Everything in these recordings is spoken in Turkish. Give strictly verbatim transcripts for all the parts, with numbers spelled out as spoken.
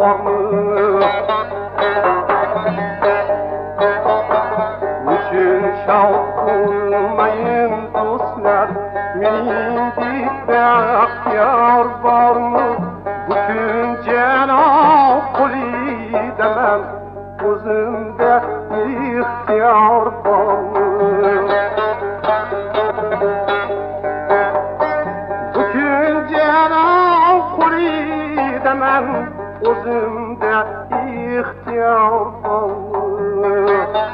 var mı? Niçin şavk olmayın dostlar, mindik aktiyar var mı? Bütün cenab kuli demem, özümde ihtiyar var mı? Bütün cenab kuli demem, özümde ihtiyar var mı?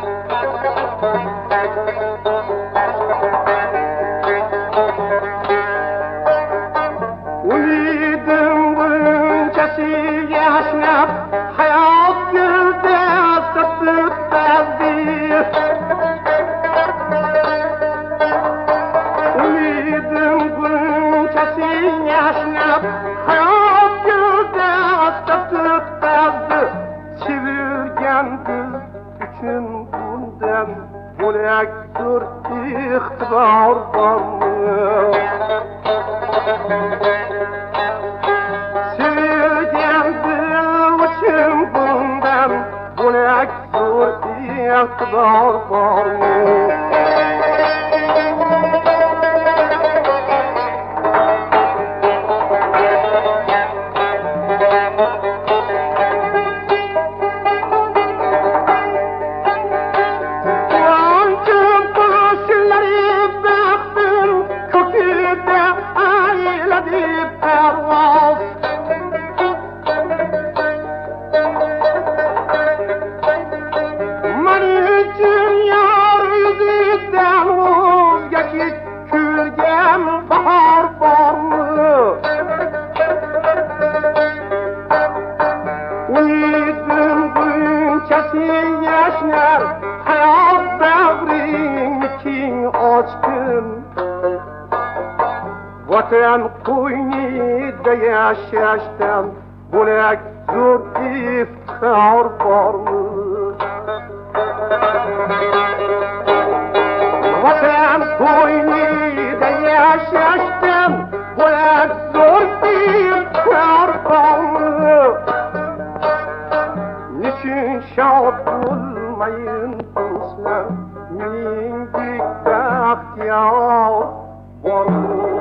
Ümidim bunçası yaşnap, hayat gülde sıtık bezdi. Ümidim bunçası yaşnap, hayat gülde sıtık bezdi. Çevirgen biz üçün bundan bulaktur ihtibar var mı? Sevilgen dil için bundan bulaktur ihtibar var mı? Ümidim bunçası yaşnar, hayat bağrın için açtım. Vatan koynida yaşashdan bo'lak zo'r iftixor bormi? Vatan koynida yaşashdan bo'lak zo'r iftixor bormi? Niçin şad olmayın dostlar, mindik bahtiyar var mı?